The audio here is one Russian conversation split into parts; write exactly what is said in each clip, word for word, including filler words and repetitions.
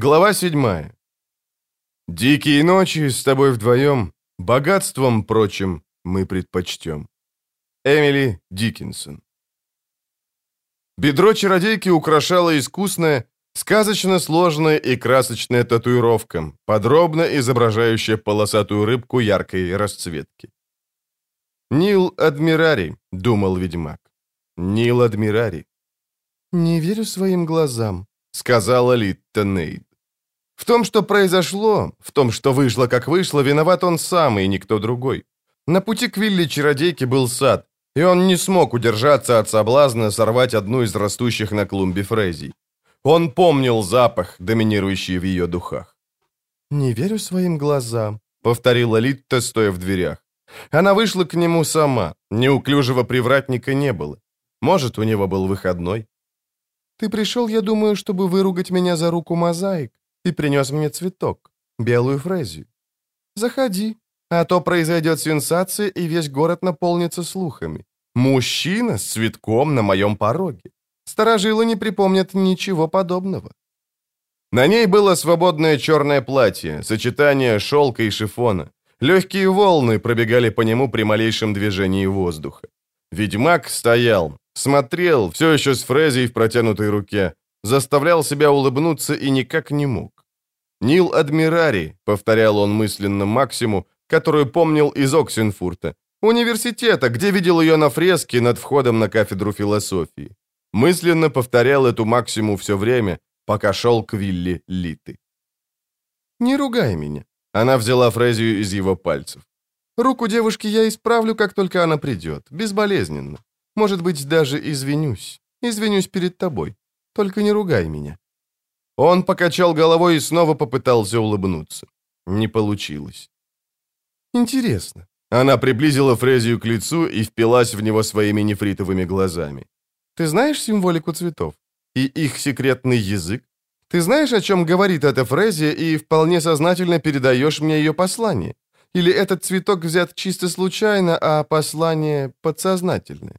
Глава седьмая. Дикие ночи с тобой вдвоем, богатством, прочим, мы предпочтем. Эмили Диккенсон. Бедро чародейки украшала искусная, сказочно сложная и красочная татуировка, подробно изображающая полосатую рыбку яркой расцветки. «Нил Адмирари», — думал ведьмак. «Нил Адмирари». «Не верю своим глазам», — сказала Литта Нейд. В том, что произошло, в том, что вышло, как вышло, виноват он сам и никто другой. На пути к вилле чародейки был сад, и он не смог удержаться от соблазна сорвать одну из растущих на клумбе фрезий. Он помнил запах, доминирующий в ее духах. «Не верю своим глазам», — повторила Литта, стоя в дверях. Она вышла к нему сама, неуклюжего привратника не было. Может, у него был выходной. «Ты пришел, я думаю, чтобы выругать меня за руку мозаик. Ты принес мне цветок, белую фрезию. Заходи, а то произойдет сенсация, и весь город наполнится слухами. Мужчина с цветком на моем пороге. Старожилы не припомнят ничего подобного». На ней было свободное черное платье, сочетание шелка и шифона. Легкие волны пробегали по нему при малейшем движении воздуха. Ведьмак стоял, смотрел, все еще с фрезией в протянутой руке, заставлял себя улыбнуться и никак не мог. «Нил Адмирари», — повторял он мысленно Максиму, которую помнил из Оксенфурта, университета, где видел ее на фреске над входом на кафедру философии. Мысленно повторял эту Максиму все время, пока шел к вилле Литы. «Не ругай меня», — она взяла фрезию из его пальцев. «Руку девушки я исправлю, как только она придет, безболезненно. Может быть, даже извинюсь. Извинюсь перед тобой. Только не ругай меня». Он покачал головой и снова попытался улыбнуться. Не получилось. «Интересно». Она приблизила фрезию к лицу и впилась в него своими нефритовыми глазами. «Ты знаешь символику цветов? И их секретный язык? Ты знаешь, о чем говорит эта фрезия, и вполне сознательно передаешь мне ее послание? Или этот цветок взят чисто случайно, а послание подсознательное?»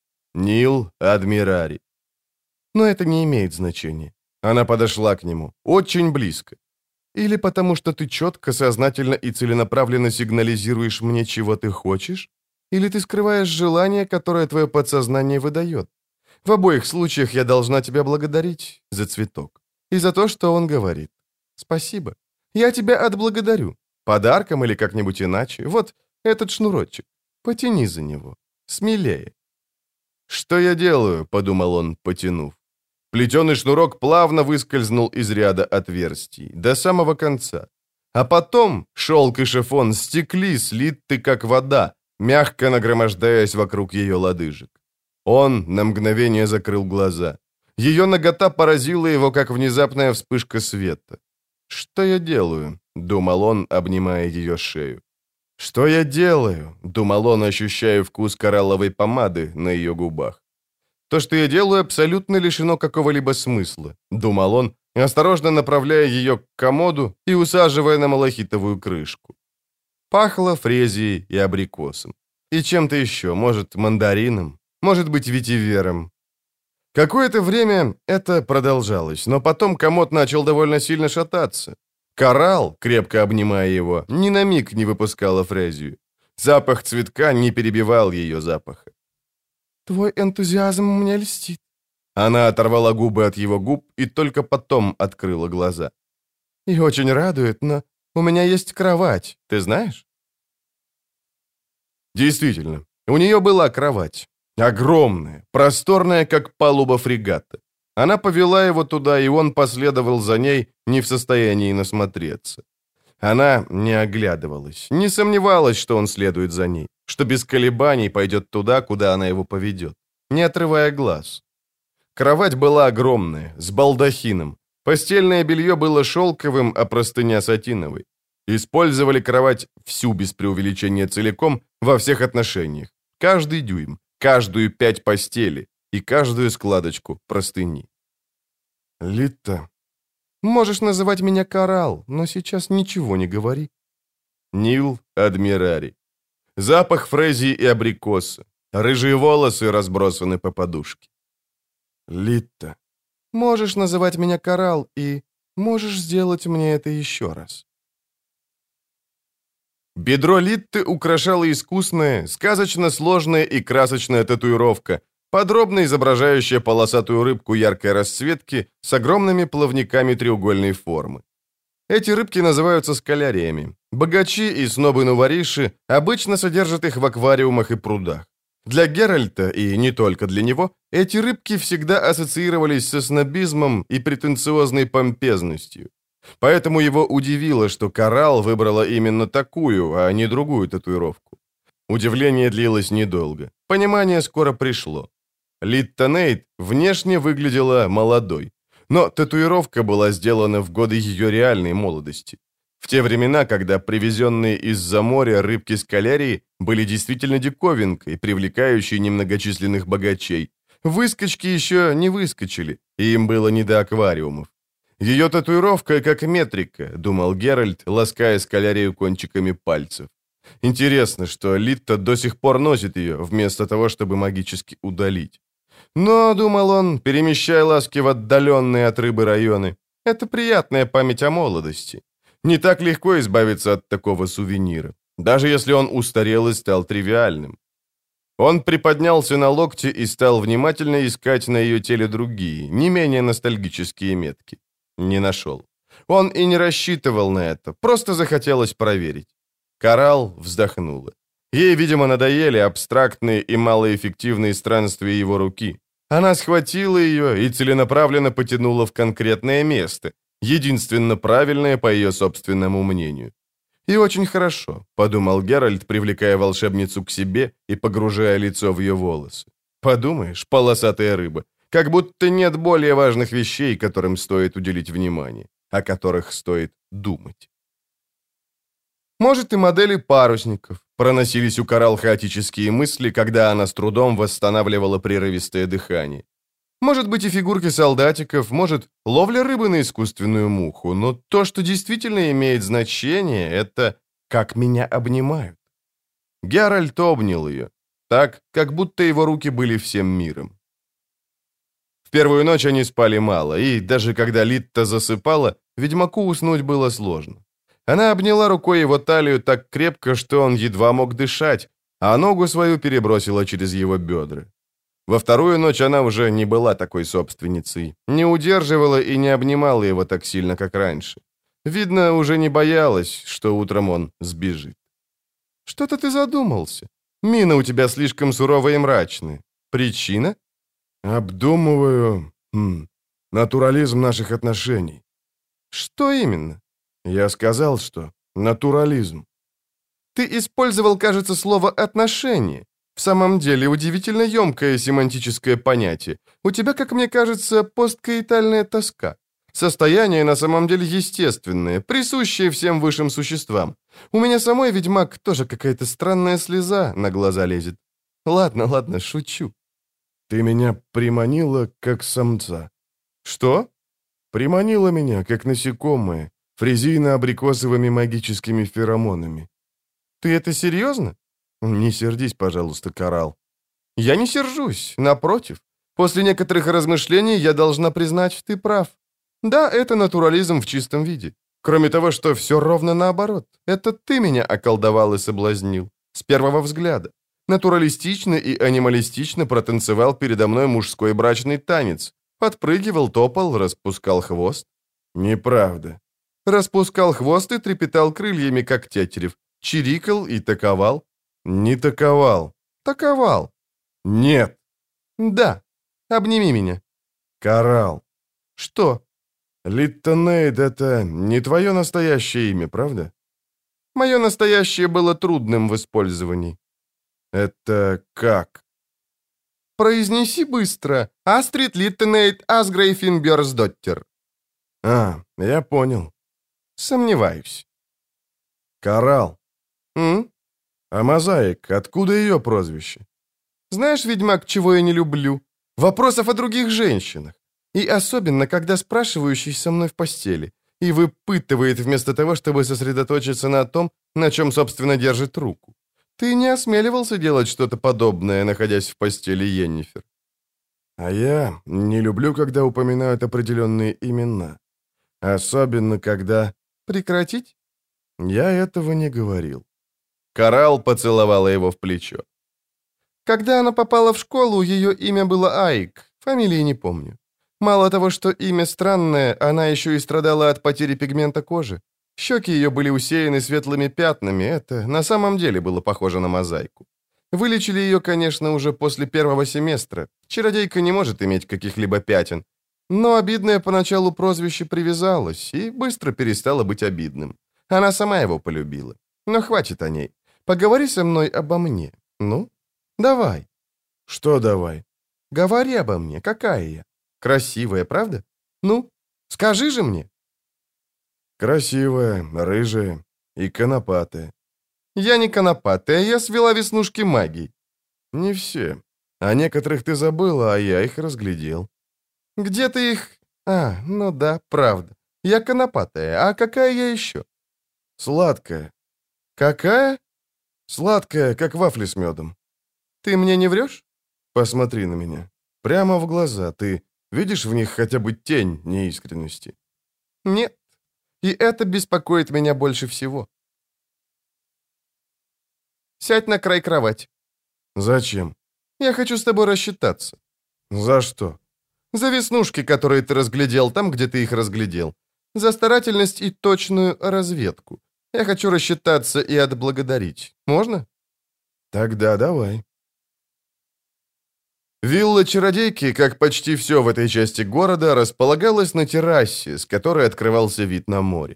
«Нил Адмирари». «Но это не имеет значения». Она подошла к нему, очень близко. «Или потому, что ты четко, сознательно и целенаправленно сигнализируешь мне, чего ты хочешь? Или ты скрываешь желание, которое твое подсознание выдает? В обоих случаях я должна тебя благодарить за цветок. И за то, что он говорит. Спасибо. Я тебя отблагодарю. Подарком или как-нибудь иначе. Вот этот шнурочек. Потяни за него. Смелее». «Что я делаю?» — подумал он, потянув. Плетеный шнурок плавно выскользнул из ряда отверстий, до самого конца. А потом шелк и шифон стекли, слиты как вода, мягко нагромождаясь вокруг ее лодыжек. Он на мгновение закрыл глаза. Ее нагота поразила его, как внезапная вспышка света. «Что я делаю?» — думал он, обнимая ее шею. «Что я делаю?» — думал он, ощущая вкус коралловой помады на ее губах. «То, что я делаю, абсолютно лишено какого-либо смысла», — думал он, осторожно направляя ее к комоду и усаживая на малахитовую крышку. Пахло фрезией и абрикосом. И чем-то еще, может, мандарином, может быть, ветивером. Какое-то время это продолжалось, но потом комод начал довольно сильно шататься. Коралл, крепко обнимая его, ни на миг не выпускала фрезию. Запах цветка не перебивал ее запаха. «Твой энтузиазм мне льстит». Она оторвала губы от его губ и только потом открыла глаза. «И очень радует, но у меня есть кровать, ты знаешь?» Действительно, у нее была кровать. Огромная, просторная, как палуба фрегата. Она повела его туда, и он последовал за ней, не в состоянии насмотреться. Она не оглядывалась, не сомневалась, что он следует за ней, что без колебаний пойдет туда, куда она его поведет, не отрывая глаз. Кровать была огромная, с балдахином. Постельное белье было шелковым, а простыня сатиновой. Использовали кровать всю без преувеличения целиком во всех отношениях. Каждый дюйм, каждую пять постели и каждую складочку простыни. «Лита, можешь называть меня Коралл, но сейчас ничего не говори». Нил Адмирари. Запах фрезии и абрикоса. Рыжие волосы разбросаны по подушке. «Лита, можешь называть меня Коралл и Можешь сделать мне это еще раз?» Бедро Литты украшала искусная, сказочно сложная и красочная татуировка, подробно изображающая полосатую рыбку яркой расцветки с огромными плавниками треугольной формы. Эти рыбки называются скаляриями. Богачи и снобы-нувориши обычно содержат их в аквариумах и прудах. Для Геральта, и не только для него, эти рыбки всегда ассоциировались со снобизмом и претенциозной помпезностью. Поэтому его удивило, что Коралл выбрала именно такую, а не другую татуировку. Удивление длилось недолго. Понимание скоро пришло. Литта Нейт внешне выглядела молодой, но татуировка была сделана в годы ее реальной молодости. В те времена, когда привезенные из-за моря рыбки-скалярии были действительно диковинкой, привлекающей немногочисленных богачей, выскочки еще не выскочили, и им было не до аквариумов. Ее татуировка как метрика, думал Геральт, лаская скалярию кончиками пальцев. Интересно, что Литта до сих пор носит ее, вместо того, чтобы магически удалить. Но, думал он, перемещая ласки в отдаленные от рыбы районы, это приятная память о молодости. Не так легко избавиться от такого сувенира, даже если он устарел и стал тривиальным. Он приподнялся на локте и стал внимательно искать на ее теле другие, не менее ностальгические метки. Не нашел. Он и не рассчитывал на это, просто захотелось проверить. Коралл вздохнула. Ей, видимо, надоели абстрактные и малоэффективные странствия его руки. Она схватила ее и целенаправленно потянула в конкретное место, единственно правильное, по ее собственному мнению. «И очень хорошо», — подумал Геральт, привлекая волшебницу к себе и погружая лицо в ее волосы. «Подумаешь, полосатая рыба, как будто нет более важных вещей, которым стоит уделить внимание, о которых стоит думать». Может, и модели парусников. Проносились у Коралл хаотические мысли, когда она с трудом восстанавливала прерывистое дыхание. Может быть, и фигурки солдатиков, может, ловля рыбы на искусственную муху, но то, что действительно имеет значение, это «как меня обнимают». Геральт обнял ее, так, как будто его руки были всем миром. В первую ночь они спали мало, и даже когда Литта засыпала, ведьмаку уснуть было сложно. Она обняла рукой его талию так крепко, что он едва мог дышать, а ногу свою перебросила через его бедра. Во вторую ночь она уже не была такой собственницей, не удерживала и не обнимала его так сильно, как раньше. Видно, уже не боялась, что утром он сбежит. «Что-то ты задумался. Мина у тебя слишком суровая и мрачная. Причина?» «Обдумываю хм, натурализм наших отношений». «Что именно?» «Я сказал, что натурализм». «Ты использовал, кажется, слово «отношения». В самом деле, удивительно емкое семантическое понятие. У тебя, как мне кажется, посткоитальная тоска. Состояние на самом деле естественное, присущее всем высшим существам. У меня самой, ведьмак, тоже какая-то странная слеза на глаза лезет. Ладно, ладно, шучу». «Ты меня приманила, как самца». «Что?» «Приманила меня, как насекомое, фрезийно-абрикосовыми магическими феромонами». «Ты это серьезно?» «Не сердись, пожалуйста, Коралл». «Я не сержусь, напротив. После некоторых размышлений я должна признать, ты прав. Да, это натурализм в чистом виде. Кроме того, что все ровно наоборот. Это ты меня околдовал и соблазнил. С первого взгляда. Натуралистично и анималистично протанцевал передо мной мужской брачный танец. Подпрыгивал, топал, распускал хвост». «Неправда». «Распускал хвост и трепетал крыльями, как тетерев. Чирикал и таковал». «Не таковал». «Таковал». «Нет». «Да. Обними меня». «Коралл». «Что?» «Литта Нейт — это не твое настоящее имя, правда?» «Мое настоящее было трудным в использовании». «Это как?» «Произнеси быстро. Астрид Литтенейт Асгрейфин Бёрсдоттер». «А, я понял». «Сомневаюсь». «Коралл». «М?» «А мозаик, откуда ее прозвище?» «Знаешь, ведьмак, чего я не люблю? Вопросов о других женщинах. И особенно, когда спрашивающий со мной в постели и выпытывает вместо того, чтобы сосредоточиться на том, на чем, собственно, держит руку. Ты не осмеливался делать что-то подобное, находясь в постели Йеннифер?» «А я не люблю, когда упоминают определенные имена. Особенно, когда... Прекратить? Я этого не говорил. Коралл поцеловала его в плечо. Когда она попала в школу, ее имя было Айк, фамилии не помню. Мало того, что имя странное, она еще и страдала от потери пигмента кожи. Щеки ее были усеяны светлыми пятнами, это на самом деле было похоже на мозаику. Вылечили ее, конечно, уже после первого семестра. Чародейка не может иметь каких-либо пятен. Но обидное поначалу прозвище привязалось и быстро перестало быть обидным. Она сама его полюбила. Но хватит о ней. Поговори со мной обо мне. Ну, давай. Что давай? Говори обо мне, какая я. Красивая, правда? Ну, скажи же мне. Красивая, рыжая и конопатая. Я не конопатая, я свела веснушки магией. Не все. О некоторых ты забыла, а я их разглядел. Где ты их... А, ну да, правда. Я конопатая, а какая я еще? Сладкая. Какая? Сладкая, как вафли с медом. Ты мне не врешь? Посмотри на меня. Прямо в глаза. Ты видишь в них хотя бы тень неискренности? Нет. И это беспокоит меня больше всего. Сядь на край кровати. Зачем? Я хочу с тобой рассчитаться. За что? За веснушки, которые ты разглядел там, где ты их разглядел. За старательность и точную разведку. Я хочу рассчитаться и отблагодарить. Можно? Тогда давай. Вилла Чародейки, как почти все в этой части города, располагалась на террасе, с которой открывался вид на море.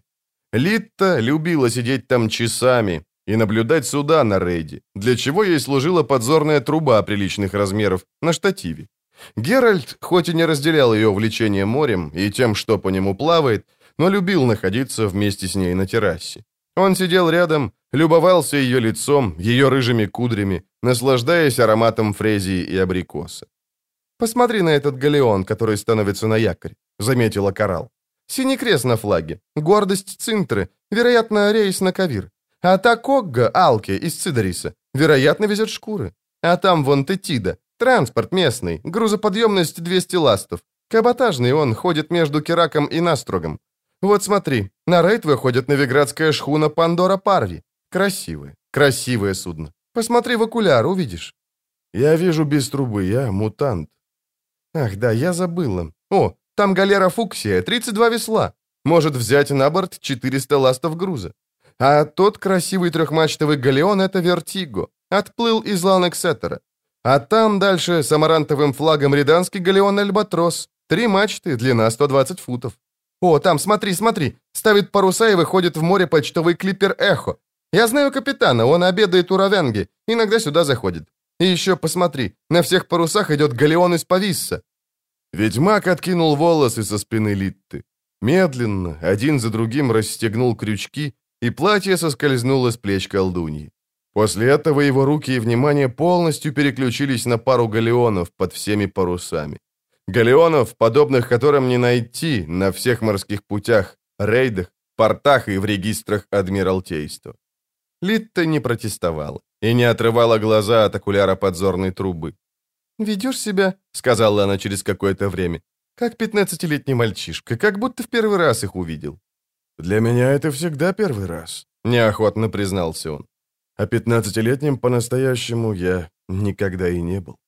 Литта любила сидеть там часами и наблюдать суда на рейде, для чего ей служила подзорная труба приличных размеров на штативе. Геральт, хоть и не разделял ее увлечение морем и тем, что по нему плавает, но любил находиться вместе с ней на террасе. Он сидел рядом, любовался ее лицом, ее рыжими кудрями, наслаждаясь ароматом фрезии и абрикоса. «Посмотри на этот галеон, который становится на якорь», — заметила Коралл. «Синий крест на флаге, гордость Цинтры, вероятно, рейс на Кавир. А та Когга, Алке из Цидориса, вероятно, везет шкуры. А там вон Тетида, транспорт местный, грузоподъемность двести ластов. Каботажный он, ходит между Кераком и Настрогом. Вот смотри, на рейд выходит новиградская шхуна Пандора Парви. Красивое, красивое судно. Посмотри в окуляр, увидишь». «Я вижу без трубы, я мутант». «Ах, да, я забыла. О, там галера Фуксия, тридцать два весла. Может взять на борт четыреста ластов груза. А тот красивый трехмачтовый галеон — это Вертиго. Отплыл из Ланексетера. А там дальше с амарантовым флагом риданский галеон Альбатрос. Три мачты, длина сто двадцать футов. О, там, смотри, смотри, ставит паруса и выходит в море почтовый клипер «Эхо». Я знаю капитана, он обедает у Равенги, иногда сюда заходит. И еще посмотри, на всех парусах идет галеон из Пависса». Ведьмак откинул волосы со спины Литты. Медленно, один за другим расстегнул крючки, и платье соскользнуло с плеч колдуньи. После этого его руки и внимание полностью переключились на пару галеонов под всеми парусами. Галеонов, подобных которым не найти на всех морских путях, рейдах, портах и в регистрах Адмиралтейства. Литта не протестовала и не отрывала глаза от окуляра подзорной трубы. «Ведешь себя, — сказала она через какое-то время, — как пятнадцатилетний мальчишка, как будто в первый раз их увидел». «Для меня это всегда первый раз», — неохотно признался он. «А пятнадцатилетним по-настоящему я никогда и не был».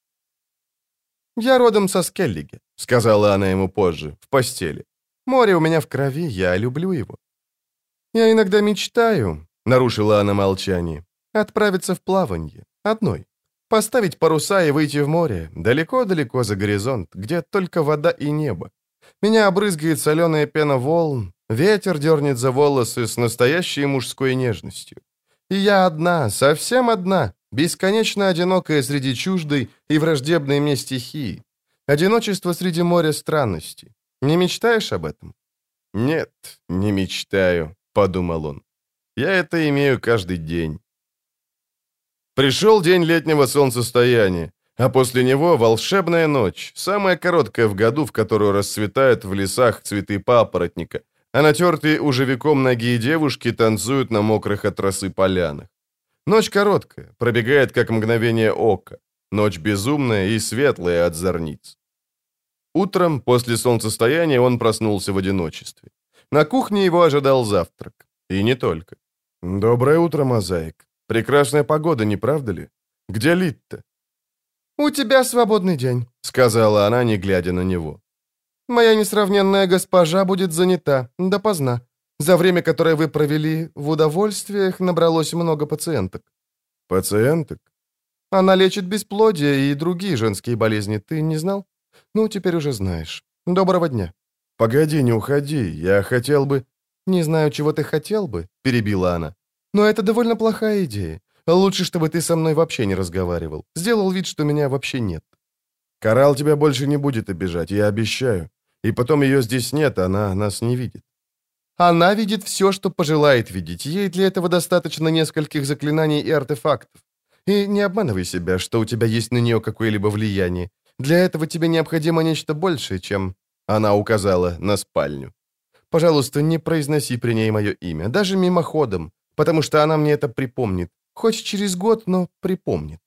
«Я родом со Скеллиги», — сказала она ему позже, в постели. «Море у меня в крови, я люблю его». «Я иногда мечтаю», — нарушила она молчание, — «отправиться в плаванье, одной. Поставить паруса и выйти в море, далеко-далеко за горизонт, где только вода и небо. Меня обрызгает соленая пена волн, ветер дернет за волосы с настоящей мужской нежностью. И я одна, совсем одна, бесконечно одинокая среди чуждой и враждебной мне стихии. Одиночество среди моря странностей. Не мечтаешь об этом?» «Нет, не мечтаю», — подумал он. «Я это имею каждый день». Пришел день летнего солнцестояния, а после него волшебная ночь, самая короткая в году, в которую расцветают в лесах цветы папоротника, а натертые ужевиком ноги девушки танцуют на мокрых от росы полянах. Ночь короткая, пробегает как мгновение ока, ночь безумная и светлая от зорниц. Утром, после солнцестояния, он проснулся в одиночестве. На кухне его ожидал завтрак. И не только. «Доброе утро, мозаик. Прекрасная погода, не правда ли? Где Литта?» «У тебя свободный день», — сказала она, не глядя на него. «Моя несравненная госпожа будет занята допоздна. За время, которое вы провели в удовольствиях, набралось много пациенток». «Пациенток?» «Она лечит бесплодие и другие женские болезни. Ты не знал? Ну, теперь уже знаешь. Доброго дня». «Погоди, не уходи. Я хотел бы...» «Не знаю, чего ты хотел бы», — перебила она. «Но это довольно плохая идея. Лучше, чтобы ты со мной вообще не разговаривал. Сделал вид, что меня вообще нет». «Коралл тебя больше не будет обижать, я обещаю. И потом ее здесь нет, она нас не видит». «Она видит все, что пожелает видеть. Ей для этого достаточно нескольких заклинаний и артефактов. И не обманывай себя, что у тебя есть на нее какое-либо влияние. Для этого тебе необходимо нечто большее, чем...» Она указала на спальню. «Пожалуйста, не произноси при ней мое имя, даже мимоходом, потому что она мне это припомнит. Хоть через год, но припомнит».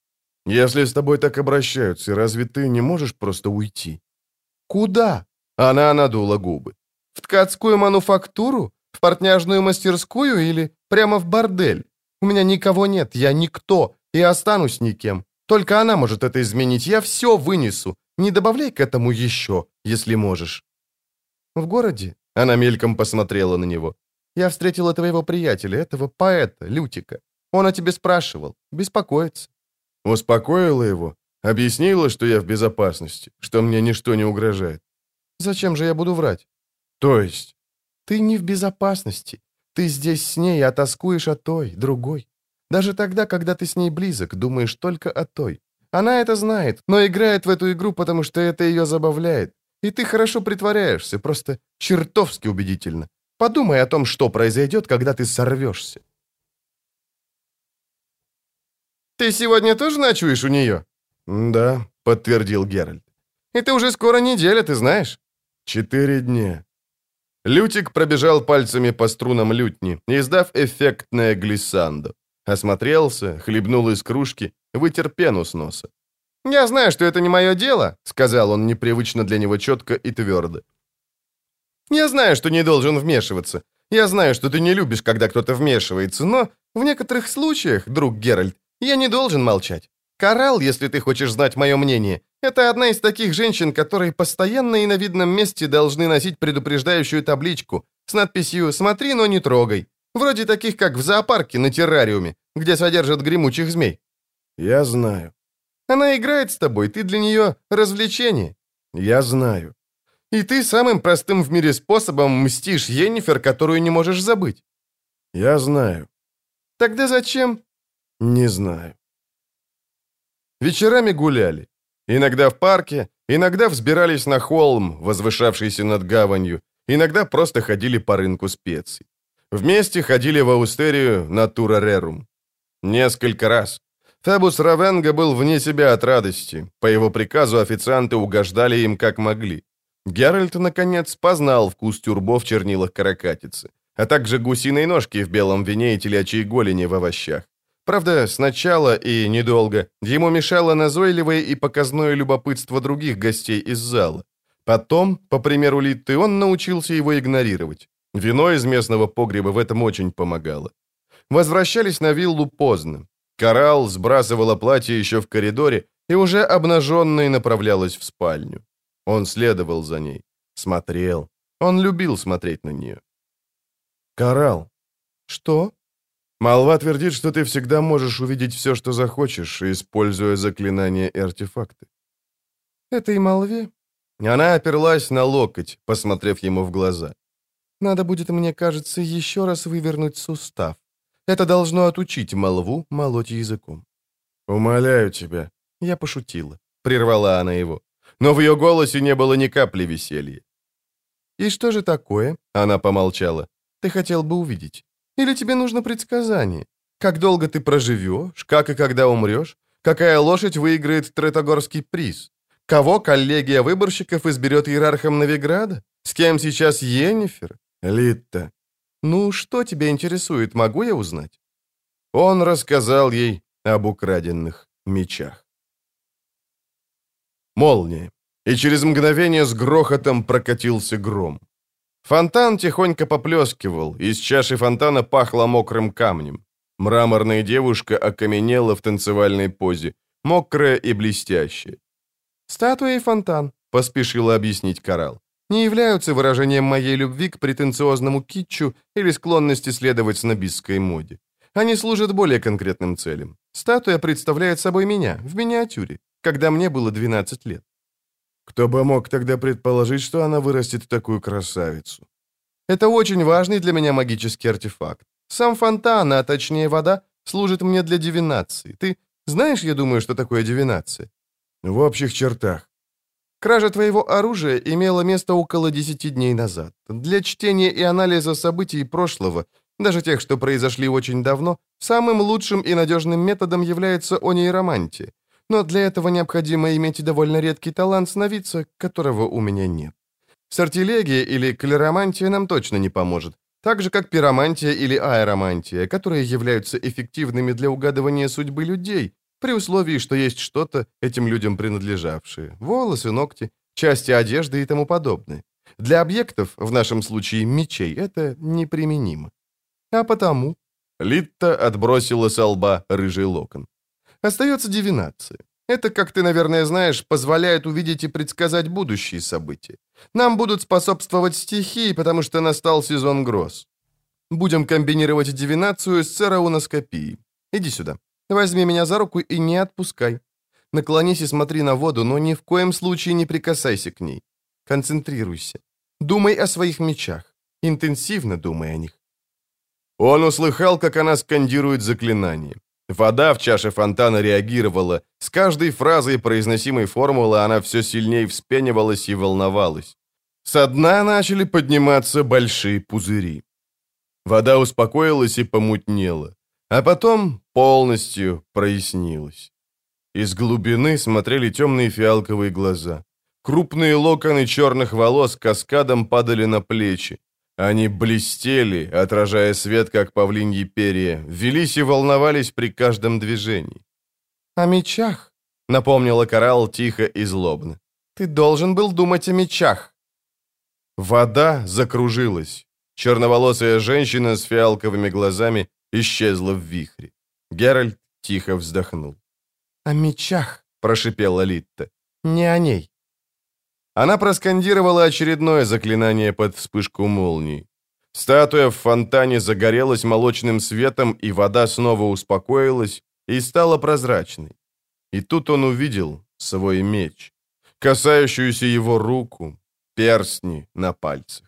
«Если с тобой так обращаются, разве ты не можешь просто уйти?» «Куда?» Она надула губы. «В ткацкую мануфактуру? В портняжную мастерскую или прямо в бордель? У меня никого нет, я никто, и останусь никем. Только она может это изменить, я все вынесу. Не добавляй к этому еще, если можешь». «В городе?» — она мельком посмотрела на него. «Я встретила твоего приятеля, этого поэта, Лютика. Он о тебе спрашивал, беспокоится». Успокоила его, объяснила, что я в безопасности, что мне ничто не угрожает. «Зачем же я буду врать?» «То есть?» «Ты не в безопасности. Ты здесь с ней, а тоскуешь о той, другой. Даже тогда, когда ты с ней близок, думаешь только о той. Она это знает, но играет в эту игру, потому что это ее забавляет. И ты хорошо притворяешься, просто чертовски убедительно. Подумай о том, что произойдет, когда ты сорвешься». «Ты сегодня тоже ночуешь у нее?» «Да», — подтвердил Геральт. «И ты уже скоро неделя, ты знаешь?» «Четыре дня». Лютик пробежал пальцами по струнам лютни, издав эффектное глиссандо. Осмотрелся, хлебнул из кружки, вытер пену с носа. «Я знаю, что это не мое дело», — сказал он непривычно для него четко и твердо. «Я знаю, что не должен вмешиваться. Я знаю, что ты не любишь, когда кто-то вмешивается, но в некоторых случаях, друг Геральт, я не должен молчать. Коралл, если ты хочешь знать мое мнение, это одна из таких женщин, которые постоянно и на видном месте должны носить предупреждающую табличку с надписью «Смотри, но не трогай». Вроде таких, как в зоопарке на террариуме, где содержат гремучих змей. Я знаю. Она играет с тобой, ты для нее развлечение. Я знаю. И ты самым простым в мире способом мстишь Йеннифер, которую не можешь забыть. Я знаю. Тогда зачем? Не знаю. Вечерами гуляли. Иногда в парке, иногда взбирались на холм, возвышавшийся над гаванью, иногда просто ходили по рынку специй. Вместе ходили в Аустерию на Турарерум. Несколько раз. Фебус Равенга был вне себя от радости. По его приказу официанты угождали им как могли. Геральт, наконец, познал вкус тюрбо в чернилах каракатицы, а также гусиной ножки в белом вине и телячьей голени в овощах. Правда, сначала и недолго ему мешало назойливое и показное любопытство других гостей из зала. Потом, по примеру Литты, он научился его игнорировать. Вино из местного погреба в этом очень помогало. Возвращались на виллу поздно. Коралл сбрасывала платье еще в коридоре и уже обнаженной направлялась в спальню. Он следовал за ней, смотрел. Он любил смотреть на нее. «Коралл». «Что?» «Молва твердит, что ты всегда можешь увидеть все, что захочешь, используя заклинания и артефакты». «Этой молве?» Она оперлась на локоть, посмотрев ему в глаза. «Надо будет, мне кажется, еще раз вывернуть сустав. Это должно отучить молву молоть языком». «Умоляю тебя». Я пошутила. Прервала она его. Но в ее голосе не было ни капли веселья. «И что же такое?» Она помолчала. «Ты хотел бы увидеть? Или тебе нужно предсказание? Как долго ты проживешь? Как и когда умрешь? Какая лошадь выиграет Третогорский приз? Кого коллегия выборщиков изберет иерархом Новиграда? С кем сейчас Йеннифер? Литта». «Ну, что тебя интересует, могу я узнать?» Он рассказал ей об украденных мечах. Молния. и через мгновение с грохотом прокатился гром. Фонтан тихонько поплескивал, из чаши фонтана пахло мокрым камнем. Мраморная девушка окаменела в танцевальной позе, мокрая и блестящая. «Статуя и фонтан», — поспешила объяснить Коралл, «не являются выражением моей любви к претенциозному китчу или склонности следовать снобистской моде. Они служат более конкретным целям. Статуя представляет собой меня, в миниатюре, когда мне было двенадцать лет». «Кто бы мог тогда предположить, что она вырастет в такую красавицу?» «Это очень важный для меня магический артефакт. Сам фонтан, а точнее вода, служит мне для дивинации. Ты знаешь, я думаю, что такое дивинация?» «В общих чертах». «Кража твоего оружия имела место около десяти дней назад. Для чтения и анализа событий прошлого, даже тех, что произошли очень давно, самым лучшим и надежным методом является онейромантия. Но для этого необходимо иметь довольно редкий талант сновидца, которого у меня нет. Сортилегия или клеромантия нам точно не поможет, так же, как пиромантия или аэромантия, которые являются эффективными для угадывания судьбы людей, при условии, что есть что-то этим людям принадлежавшее, волосы, ногти, части одежды и тому подобное. Для объектов, в нашем случае мечей, это неприменимо. А потому...» Литта отбросила со лба рыжий локон. «Остается дивинация. Это, как ты, наверное, знаешь, позволяет увидеть и предсказать будущие события. Нам будут способствовать стихии, потому что настал сезон гроз. Будем комбинировать дивинацию с церауноскопией. Иди сюда. Возьми меня за руку и не отпускай. Наклонись и смотри на воду, но ни в коем случае не прикасайся к ней. Концентрируйся. Думай о своих мечах. Интенсивно думай о них». Он услыхал, как она скандирует заклинание. Вода в чаше фонтана реагировала. С каждой фразой произносимой формулы она все сильнее вспенивалась и волновалась. Со дна начали подниматься большие пузыри. Вода успокоилась и помутнела, а потом полностью прояснилась. Из глубины смотрели темные фиалковые глаза. Крупные локоны черных волос каскадом падали на плечи. Они блестели, отражая свет, как павлиньи перья, велись и волновались при каждом движении. «О мечах», — напомнила Коралл тихо и злобно. «Ты должен был думать о мечах». Вода закружилась. Черноволосая женщина с фиалковыми глазами исчезла в вихре. Геральт тихо вздохнул. «О мечах», — прошипела Литта, — «не о ней». Она проскандировала очередное заклинание под вспышку молнии. Статуя в фонтане загорелась молочным светом, и вода снова успокоилась и стала прозрачной. И тут он увидел свой меч, касающуюся его руку, перстни на пальцах.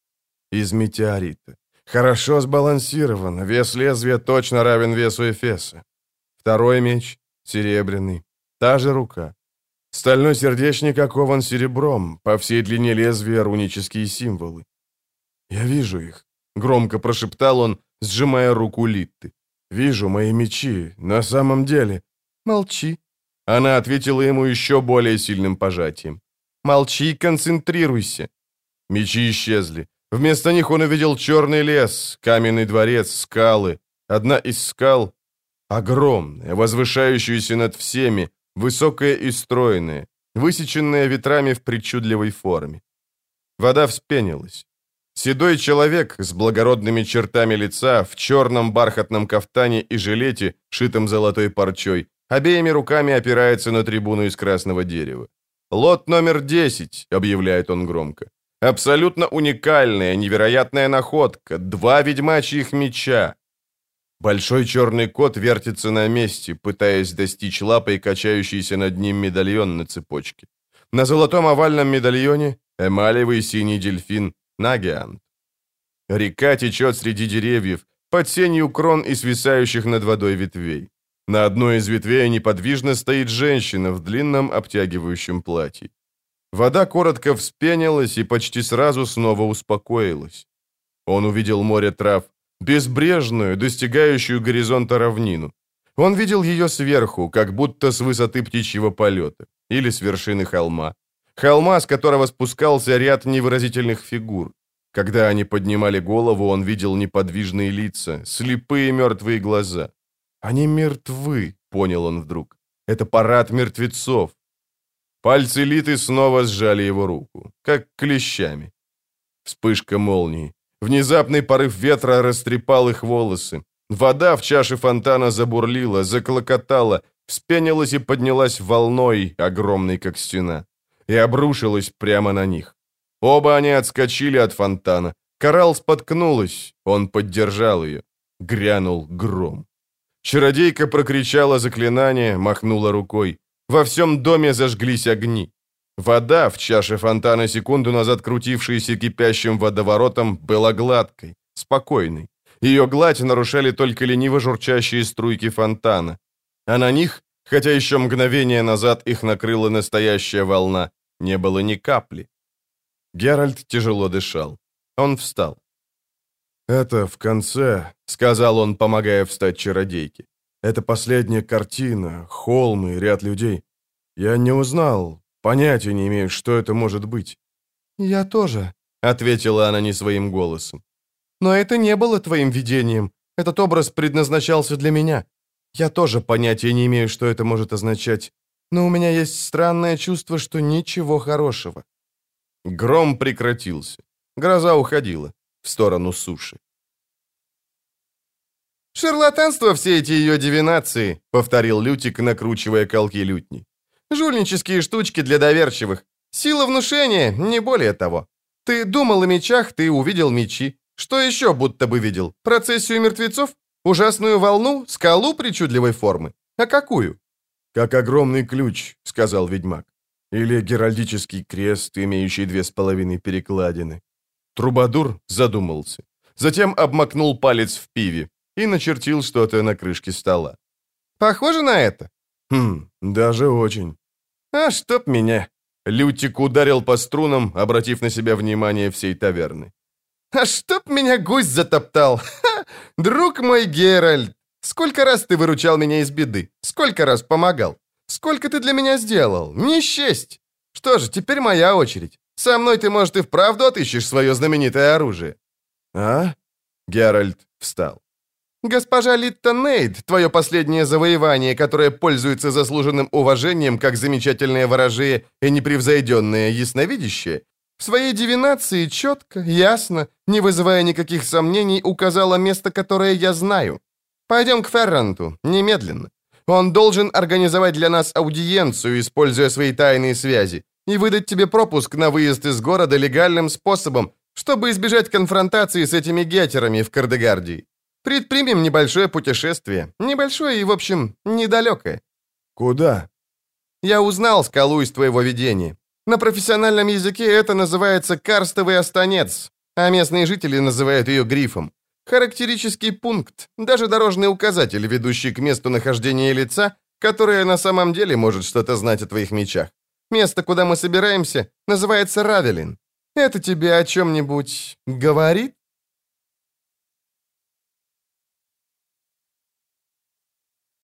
Из метеорита. Хорошо сбалансировано, вес лезвия точно равен весу Эфеса. Второй меч, серебряный, та же рука. Стальной сердечник окован серебром, по всей длине лезвия рунические символы. «Я вижу их», — громко прошептал он, сжимая руку Литты. «Вижу мои мечи, на самом деле». «Молчи». Она ответила ему еще более сильным пожатием. «Молчи и концентрируйся». Мечи исчезли. Вместо них он увидел черный лес, каменный дворец, скалы. Одна из скал огромная, возвышающаяся над всеми, высокая и стройная, высеченная ветрами в причудливой форме. Вода вспенилась. Седой человек с благородными чертами лица, в черном бархатном кафтане и жилете, шитом золотой парчой, обеими руками опирается на трибуну из красного дерева. «Лот номер десять», — объявляет он громко. «Абсолютно уникальная, невероятная находка. Два ведьмачьих меча». Большой черный кот вертится на месте, пытаясь достичь лапой качающийся над ним медальон на цепочке. На золотом овальном медальоне эмалевый синий дельфин Нагиант. Река течет среди деревьев, под сенью крон и свисающих над водой ветвей. На одной из ветвей неподвижно стоит женщина в длинном обтягивающем платье. Вода коротко вспенилась и почти сразу снова успокоилась. Он увидел море трав, безбрежную, достигающую горизонта равнину. Он видел ее сверху, как будто с высоты птичьего полета, или с вершины холма. Холма, с которого спускался ряд невыразительных фигур. Когда они поднимали голову, он видел неподвижные лица, слепые мертвые глаза. «Они мертвы», — понял он вдруг. «Это парад мертвецов». Пальцы Литы снова сжали его руку, как клещами. Вспышка молнии. Внезапный порыв ветра растрепал их волосы. Вода в чаше фонтана забурлила, заклокотала, вспенилась и поднялась волной, огромной как стена, и обрушилась прямо на них. Оба они отскочили от фонтана. Коралл споткнулась, он поддержал ее. Грянул гром. Чародейка прокричала заклинание, махнула рукой. Во всем доме зажглись огни. Вода в чаше фонтана, секунду назад крутившаяся кипящим водоворотом, была гладкой, спокойной. Ее гладь нарушали только лениво журчащие струйки фонтана. А на них, хотя еще мгновение назад их накрыла настоящая волна, не было ни капли. Геральт тяжело дышал. Он встал. «Это в конце», — сказал он, помогая встать чародейке. «Это последняя картина, холмы, ряд людей. Я не узнал, понятия не имею, что это может быть». «Я тоже», — ответила она не своим голосом. «Но это не было твоим видением. Этот образ предназначался для меня. Я тоже понятия не имею, что это может означать. Но у меня есть странное чувство, что ничего хорошего». Гром прекратился. Гроза уходила в сторону суши. «Шарлатанство все эти ее дивинации», — повторил Лютик, накручивая колки лютни. «Жульнические штучки для доверчивых. Сила внушения, не более того. Ты думал о мечах, ты увидел мечи. Что еще будто бы видел? Процессию мертвецов? Ужасную волну? Скалу причудливой формы? А какую?» «Как огромный ключ», — сказал ведьмак. «Или геральдический крест, имеющий две с половиной перекладины». Трубадур задумался. Затем обмакнул палец в пиве и начертил что-то на крышке стола. «Похоже на это?» «Хм, даже очень». «А чтоб меня!» Лютик ударил по струнам, обратив на себя внимание всей таверны. «А чтоб меня гусь затоптал! Ха! Друг мой Геральт! Сколько раз ты выручал меня из беды? Сколько раз помогал? Сколько ты для меня сделал? Не счесть! Что же, теперь моя очередь. Со мной ты, может, и вправду отыщешь свое знаменитое оружие». «А?» Геральт встал. «Госпожа Литта Нейд, твое последнее завоевание, которое пользуется заслуженным уважением как замечательное ворожее и непревзойденное ясновидящее, в своей дивинации четко, ясно, не вызывая никаких сомнений, указала место, которое я знаю. Пойдем к Ферранту, немедленно. Он должен организовать для нас аудиенцию, используя свои тайные связи, и выдать тебе пропуск на выезд из города легальным способом, чтобы избежать конфронтации с этими гетерами в Кардегардии. Предпримем небольшое путешествие. Небольшое и, в общем, недалекое». «Куда?» «Я узнал скалу из твоего видения. На профессиональном языке это называется карстовый останец, а местные жители называют ее грифом. Характерический пункт, даже дорожный указатель, ведущий к месту нахождения лица, которое на самом деле может что-то знать о твоих мечах. Место, куда мы собираемся, называется Равелин. Это тебе о чем-нибудь говорит?»